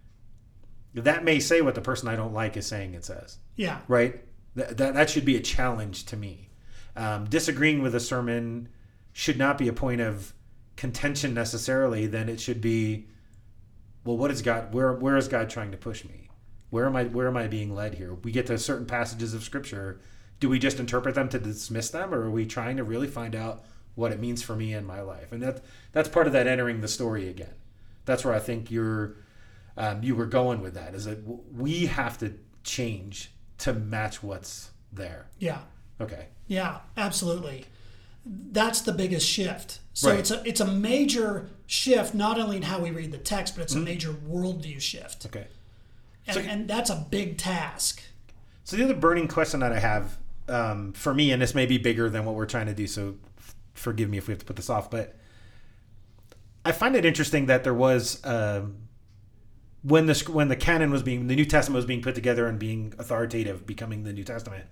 may say what the person I don't like is saying it says. Yeah. Right? That should be a challenge to me. Disagreeing with a sermon should not be a point of contention necessarily. Then it should be, well, what is God? Where is God trying to push me? Where am I being led here? We get to certain passages of Scripture. Do we just interpret them to dismiss them, or are we trying to really find out what it means for me in my life? And that's part of that entering the story again. That's where I think you were going with that. Is that we have to change to match what's there. Yeah. Okay. Yeah, absolutely. That's the biggest shift. So Right. it's a major shift, not only in how we read the text, but it's a major worldview shift. Okay. And that's a big task. So the other burning question that I have for me, and this may be bigger than what we're trying to do, so forgive me if we have to put this off, but I find it interesting that there was when the canon was the New Testament was being put together and being authoritative, becoming the New Testament.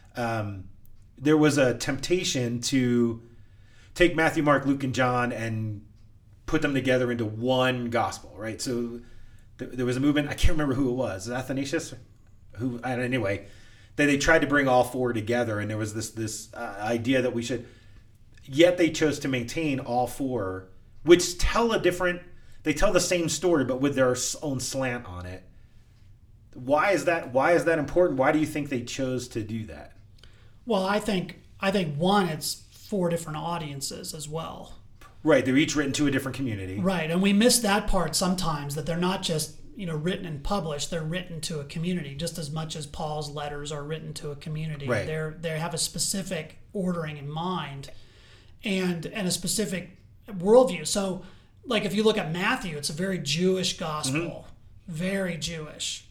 There was a temptation to take Matthew, Mark, Luke, and John and put them together into one gospel, right? So there was a movement. I can't remember who it was. Athanasius, anyway, that they tried to bring all four together, and there was this idea that we should. Yet they chose to maintain all four, which they tell the same story, but with their own slant on it. Why is that? Why is that important? Why do you think they chose to do that? Well, I think one, it's 4 different audiences as well. Right, they're each written to a different community. Right, and we miss that part sometimes, that they're not just written and published, they're written to a community just as much as Paul's letters are written to a community. Right. They have a specific ordering in mind and a specific worldview. So, like if you look at Matthew, it's a very Jewish gospel, very Jewish.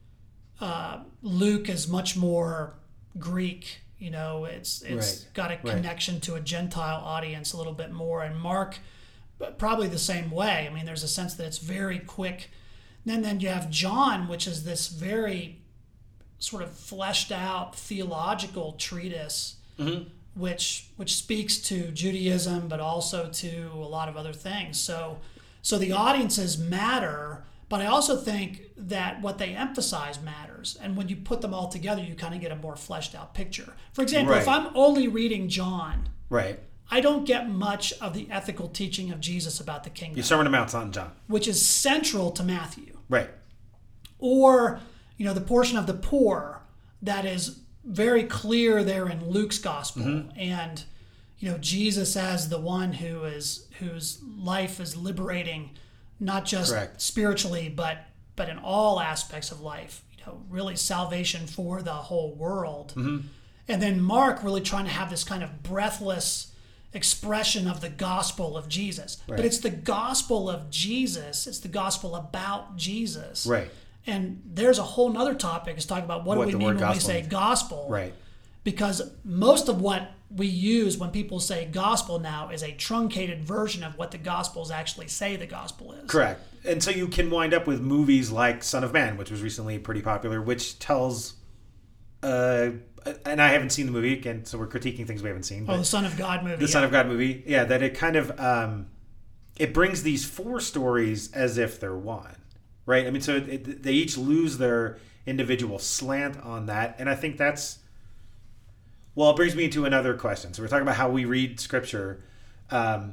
Luke is much more Greek. It's Right. got a connection to a Gentile audience a little bit more, and Mark probably the same way. I mean, there's a sense that it's very quick. And then you have John, which is this very sort of fleshed out theological treatise, which speaks to Judaism, but also to a lot of other things. So the audiences matter. But I also think that what they emphasize matters. And when you put them all together, you kind of get a more fleshed out picture. For example, if I'm only reading John, right, I don't get much of the ethical teaching of Jesus about the kingdom. Your Sermon on the Mount's on John, which is central to Matthew. Right. Or, the portion of the poor that is very clear there in Luke's gospel. And, Jesus as the one whose life is liberating, not just spiritually, but in all aspects of life, really salvation for the whole world. And then Mark really trying to have this kind of breathless expression of the gospel of Jesus. Right. But it's the gospel of Jesus. It's the gospel about Jesus. Right. And there's a whole nother topic is talking about what do we mean when we say gospel. Right. Because most of what we use when people say gospel now is a truncated version of what the gospels actually say the gospel is. Correct. And so you can wind up with movies like Son of Man, which was recently pretty popular, which tells, and I haven't seen the movie again, so we're critiquing things we haven't seen. The Son of God movie. The Son of God movie. Yeah, that it kind of, it brings these 4 stories as if they're one, right? I mean, so they each lose their individual slant on that. And I think that's, well, it brings me into another question. So we're talking about how we read Scripture. The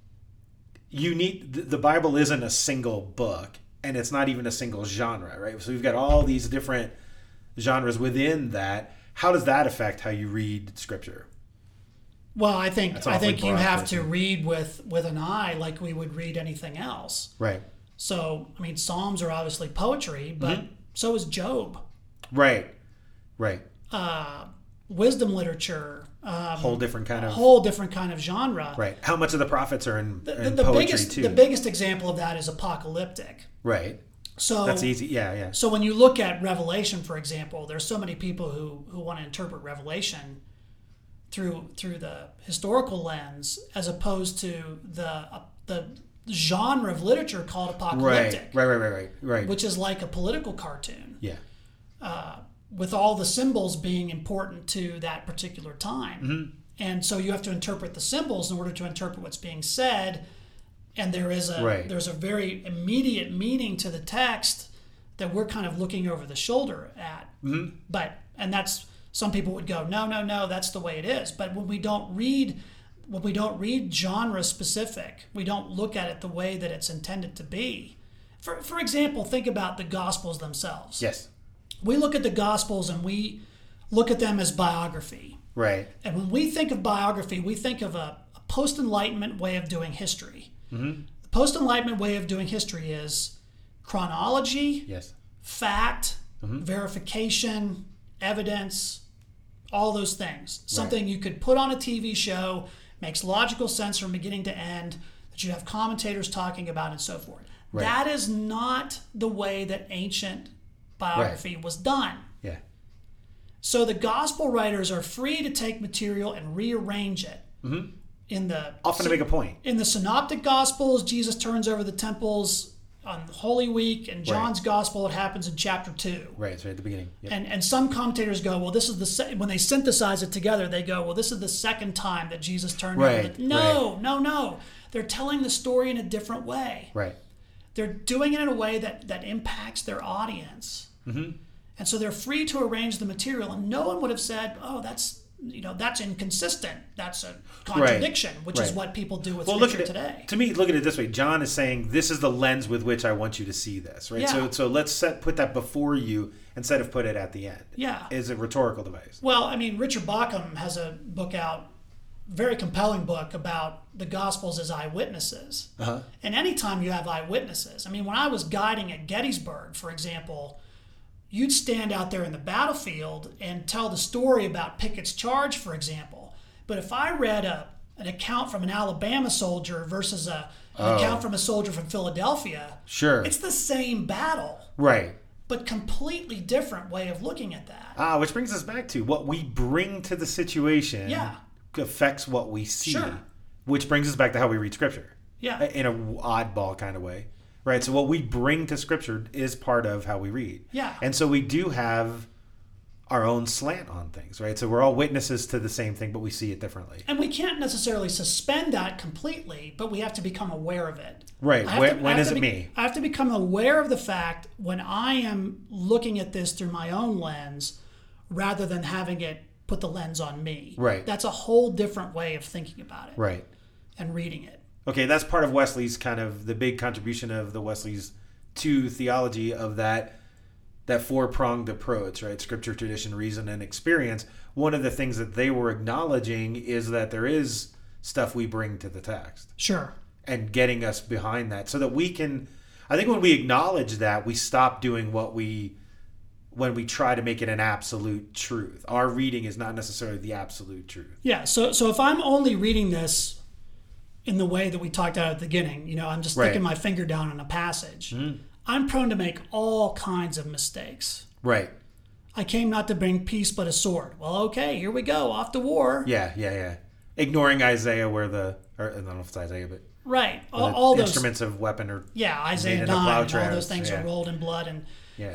Bible isn't a single book, and it's not even a single genre, right? So we've got all these different genres within that. How does that affect how you read Scripture? Well, I think awfully you broad have question. to read with an eye like we would read anything else. Right. So, I mean, Psalms are obviously poetry, but so is Job. Right. Right. Wisdom literature, Whole different kind of. whole different kind of genre. Right. How much of the prophets are in The poetry biggest too? the biggest example of that is apocalyptic. Right. So That's easy. Yeah. Yeah. So when you look at Revelation, for example, there's so many people who want to interpret Revelation through the historical lens, as opposed to the genre of literature called apocalyptic, Right. which is like a political cartoon, Yeah. with all the symbols being important to that particular time. Mm-hmm. And so you have to interpret the symbols in order to interpret what's being said. And there's a very immediate meaning to the text that we're kind of looking over the shoulder at. Mm-hmm. And that's, some people would go, no, that's the way it is. But when we don't read genre specific, we don't look at it the way that it's intended to be. For example, think about the Gospels themselves. Yes. We look at the Gospels and we look at them as biography. Right. And when we think of biography, we think of a post-Enlightenment way of doing history. Mm-hmm. The post-Enlightenment way of doing history is chronology, Yes. fact, verification, evidence, all those things. Something you could put on a TV show, makes logical sense from beginning to end, that you have commentators talking about and so forth. Right. That is not the way that ancient biography was done. Yeah. So the gospel writers are free to take material and rearrange it. Mm-hmm. Often to make a point. In the synoptic gospels, Jesus turns over the temples on Holy Week. In John's gospel, it happens in chapter 2. Right, it's right at the beginning. Yep. And some commentators go, well, this is when they synthesize it together, they go, well, this is the second time that Jesus turned over. No. They're telling the story in a different way. Right. They're doing it in a way that impacts their audience. Mm-hmm. And so they're free to arrange the material. And no one would have said, oh, that's inconsistent. That's a contradiction, which is what people do with scripture today. To me, look at it this way. John is saying, this is the lens with which I want you to see this, right? Yeah. So let's put that before you instead of put it at the end. Yeah. Is a rhetorical device. Well, I mean, Richard Bauckham has a book out, very compelling book about the Gospels as eyewitnesses. Uh-huh. And anytime you have eyewitnesses, I mean, when I was guiding at Gettysburg, for example, you'd stand out there in the battlefield and tell the story about Pickett's charge, for example. But if I read an account from an Alabama soldier versus an account from a soldier from Philadelphia, sure, it's the same battle. Right. But completely different way of looking at that. Which brings us back to what we bring to the situation affects what we see. Sure. Which brings us back to how we read Scripture. Yeah. In an oddball kind of way. Right, so what we bring to Scripture is part of how we read. Yeah. And so we do have our own slant on things, right? So we're all witnesses to the same thing, but we see it differently. And we can't necessarily suspend that completely, but we have to become aware of it. Right. When is it me? I have to become aware of the fact when I am looking at this through my own lens rather than having it put the lens on me. Right. That's a whole different way of thinking about it. Right. And reading it. Okay, that's part of Wesley's kind of the big contribution of the Wesley's to theology of that four-pronged approach, right? Scripture, tradition, reason, and experience. One of the things that they were acknowledging is that there is stuff we bring to the text. Sure. And getting us behind that so that we can, I think when we acknowledge that, we stop doing when we try to make it an absolute truth. Our reading is not necessarily the absolute truth. Yeah, so if I'm only reading this in the way that we talked about at the beginning, I'm just sticking my finger down on a passage. Mm-hmm. I'm prone to make all kinds of mistakes. Right. I came not to bring peace but a sword. Well, okay, here we go, off to war. Yeah. Ignoring Isaiah I don't know if it's Isaiah, but right. All those instruments of weapon are Isaiah 9, and all those things are rolled in blood and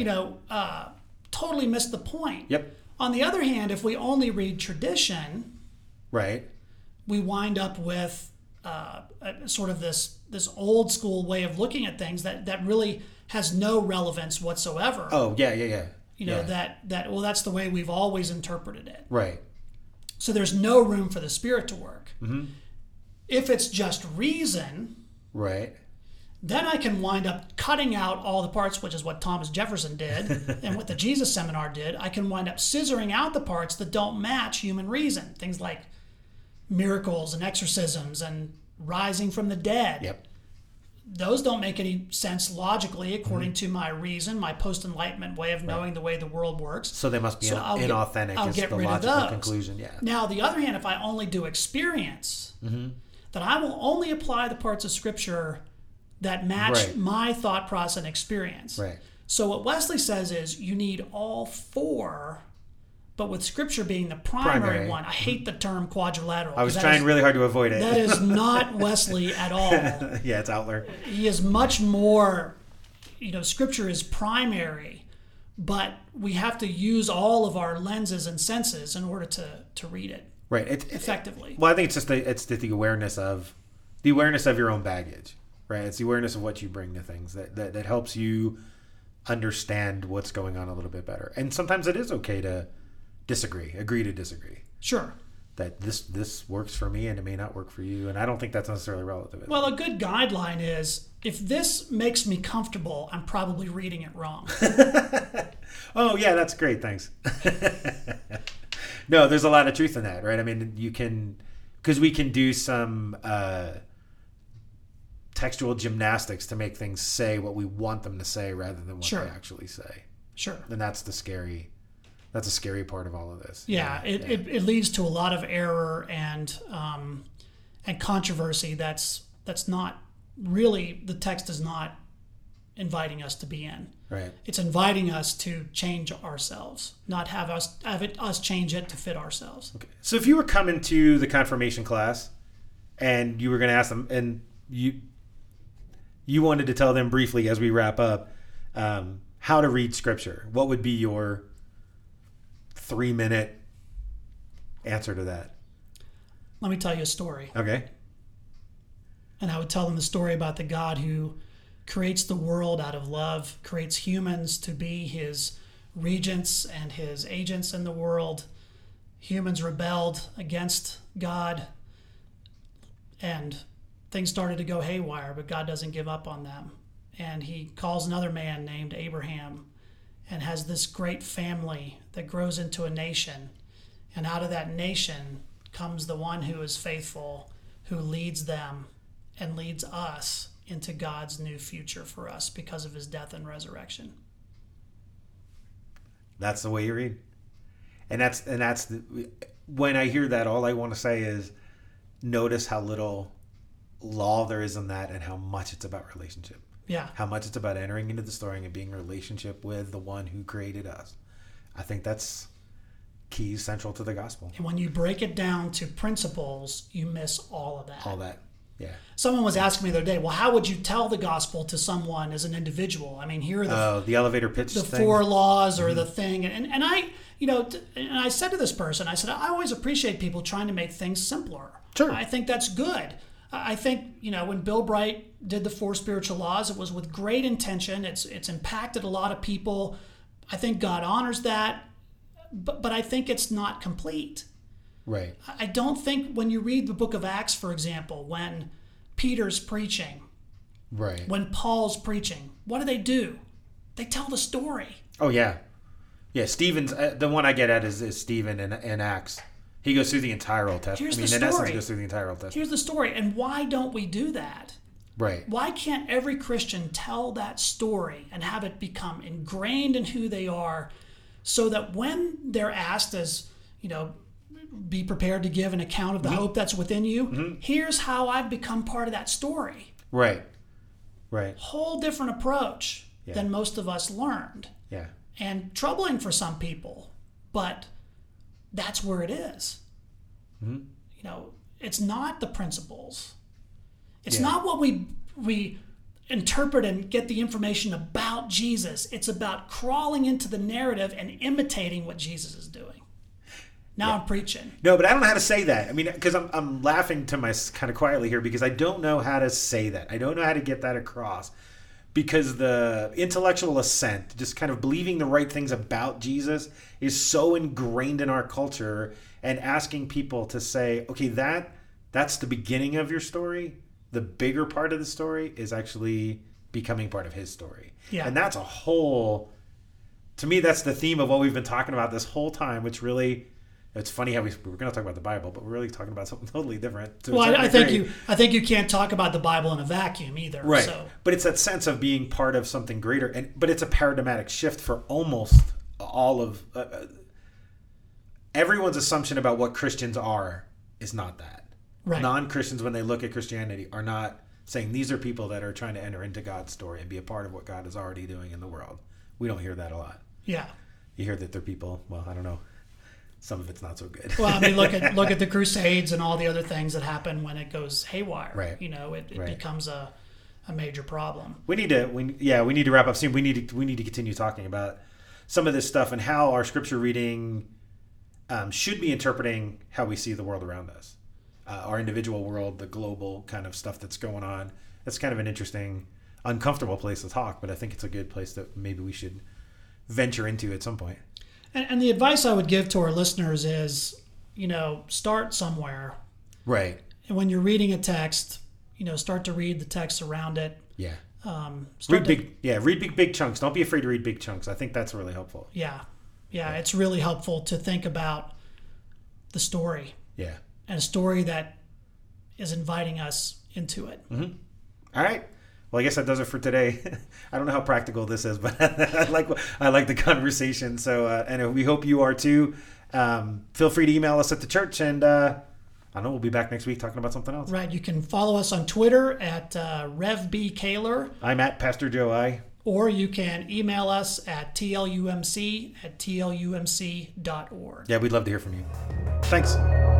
totally missed the point. Yep. On the other hand, if we only read tradition, right, we wind up with sort of this old school way of looking at things that really has no relevance whatsoever. Oh, yeah. That's the way we've always interpreted it. Right. So there's no room for the Spirit to work. Mm-hmm. If it's just reason, right, then I can wind up cutting out all the parts, which is what Thomas Jefferson did and what the Jesus Seminar did. I can wind up scissoring out the parts that don't match human reason. Things like miracles and exorcisms and rising from the dead. Yep. Those don't make any sense logically according to my reason, my post-enlightenment way of knowing the way the world works. So they must be inauthentic. I'll is get the rid of logical those. conclusion. Yeah. Now, the other hand, if I only do experience, then I will only apply the parts of Scripture that match my thought process and experience. Right. So what Wesley says is you need all four, but with Scripture being the primary one. I hate the term quadrilateral. I was trying really hard to avoid it. That is not Wesley at all. Yeah, it's Outler. He is much more, Scripture is primary, but we have to use all of our lenses and senses in order to read it effectively. Well, I think it's the awareness of your own baggage, right? It's the awareness of what you bring to things that helps you understand what's going on a little bit better. And sometimes it is okay to agree to disagree. Sure. That this works for me and it may not work for you, and I don't think that's necessarily relative. Well, a good guideline is if this makes me comfortable, I'm probably reading it wrong. Oh yeah, that's great. Thanks. No, there's a lot of truth in that, right? I mean, because we can do some textual gymnastics to make things say what we want them to say rather than what they actually say. Sure. And that's a scary part of all of this. Yeah, it leads to a lot of error and controversy that's not really, the text is not inviting us to be in. Right. It's inviting us to change ourselves, not have us change it to fit ourselves. Okay. So if you were coming to the confirmation class and you were going to ask them, and you wanted to tell them briefly as we wrap up how to read Scripture, what would be your 3-minute answer to that? Let me tell you a story. Okay. And I would tell them the story about the God who creates the world out of love, creates humans to be his regents and his agents in the world. Humans rebelled against God and things started to go haywire, but God doesn't give up on them. And he calls another man named Abraham and has this great family that grows into a nation. And out of that nation comes the one who is faithful, who leads them and leads us into God's new future for us because of his death and resurrection. That's the way you read. And when I hear that, all I want to say is notice how little law there is in that and how much it's about relationship. Yeah. How much it's about entering into the story and being in relationship with the one who created us. I think that's key, central to the gospel. And when you break it down to principles, you miss all of that. All that. Yeah. Someone was asking me the other day, well, how would you tell the gospel to someone as an individual? I mean, here are the elevator pitch the thing. 4 laws or the thing. And I, and I said to this person, I said, I always appreciate people trying to make things simpler. Sure. I think that's good. I think, when Bill Bright did the 4 spiritual laws, it was with great intention. It's impacted a lot of people. I think God honors that, but I think it's not complete. Right. I don't think when you read the book of Acts, for example, when Peter's preaching, right, when Paul's preaching, what do? They tell the story. Oh, yeah. Yeah, Stephen's, the one I get at is Stephen in Acts. He goes through the entire Old Testament. Here's the story. In essence, he goes through the entire Old Testament. Here's the story. And why don't we do that? Right. Why can't every Christian tell that story and have it become ingrained in who they are so that when they're asked as, be prepared to give an account of the hope that's within you, here's how I've become part of that story. Right. Right. Whole different approach than most of us learned. Yeah. And troubling for some people, but that's where it is. Mm-hmm. It's not the principles. It's not what we interpret and get the information about Jesus. It's about crawling into the narrative and imitating what Jesus is doing. Now I'm preaching. No, but I don't know how to say that. I mean, because I'm laughing to my kind of quietly here because I don't know how to say that. I don't know how to get that across. Because the intellectual assent, just kind of believing the right things about Jesus, is so ingrained in our culture, and asking people to say, okay, that's the beginning of your story. The bigger part of the story is actually becoming part of his story. Yeah. And that's to me, that's the theme of what we've been talking about this whole time, which really It's funny how we're going to talk about the Bible, but we're really talking about something totally different. Well, I think you can't talk about the Bible in a vacuum either. Right. So. But it's that sense of being part of something greater, but it's a paradigmatic shift for almost all of everyone's assumption about what Christians are is not that. Right. Non-Christians, when they look at Christianity, are not saying these are people that are trying to enter into God's story and be a part of what God is already doing in the world. We don't hear that a lot. Yeah. You hear that they're people, well, I don't know. Some of it's not so good. Well, I mean, look at the Crusades and all the other things that happen when it goes haywire. Right. It becomes a major problem. We need to wrap up soon. We need to continue talking about some of this stuff and how our scripture reading should be interpreting how we see the world around us, our individual world, the global kind of stuff that's going on. It's kind of an interesting, uncomfortable place to talk, but I think it's a good place that maybe we should venture into at some point. And the advice I would give to our listeners is, start somewhere. Right. And when you're reading a text, start to read the text around it. Yeah. Read big chunks. Don't be afraid to read big chunks. I think that's really helpful. Yeah. It's really helpful to think about the story. Yeah. And a story that is inviting us into it. Mm-hmm. All right. Well, I guess that does it for today. I don't know how practical this is, but I like the conversation. So, and we hope you are too. Feel free to email us at the church, and I don't know, we'll be back next week talking about something else. Right. You can follow us on Twitter at RevBKaler. I'm at Pastor Joe I. Or you can email us at tlumc@tlumc.org. Yeah, we'd love to hear from you. Thanks.